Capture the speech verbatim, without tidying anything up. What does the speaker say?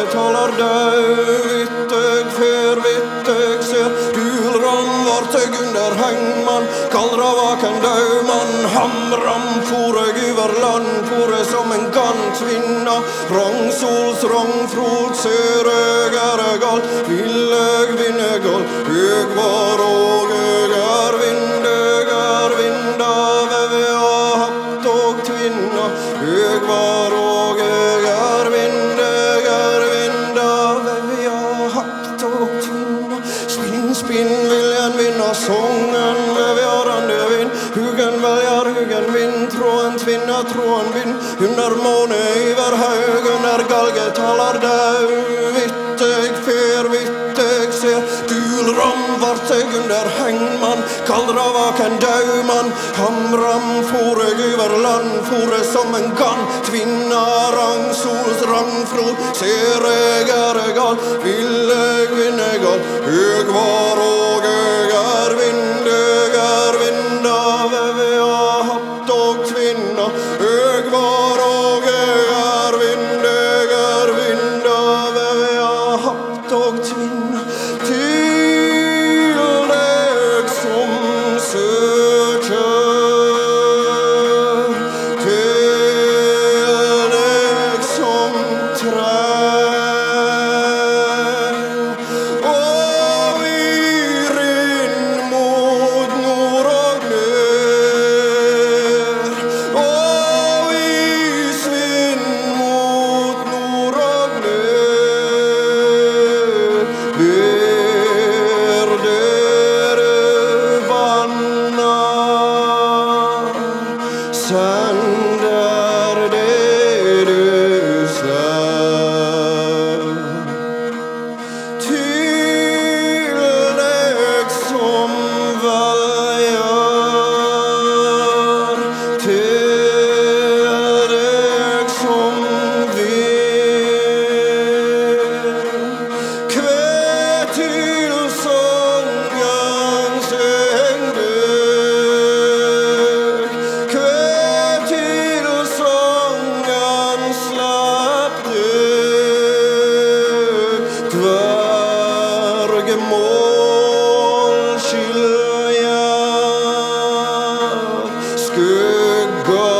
talar død, vittig fer, vittig ser, dulram varteg under hengmann, kaldra vaken daumann, hamram foreg over land, fore som en kantvinna, rangsols rangfrot, ser øg er gal, vil øg vinne gal, øg var og øg er vind, øg er vind av vi har hatt og tvinna, øg var og øg er vind, øg er vind av vi har hatt og tvinna, spinn, spinn viljen vinna sången, vi har ande vind, hugen veljar, hugen vind, tråden tvinna, tråden vind, under måne iver haug, under galge talar død, vittig fer, vittig ser, dulram varteg under hengmann, kaldra vaken daumann, hamram foreg over land, fore som en kan, tvinna rangsols rangfrot, ser eg er gal, vil eg vinne gal, øg var og øg er vind, øg er vind av vi har hatt og tvinna, øg var og øg er vind, øg er vind av vi har hatt og tvinna, til deg som søker, til deg som treng, og vi rinn mot nord og ned, og vi svinn mot nord og ned, ber dere vanna, sender det du selv, til deg som velger, til deg som vil, kve til sangen seng døg, kve til sangen slapp døg, dverge mål skilja, skugga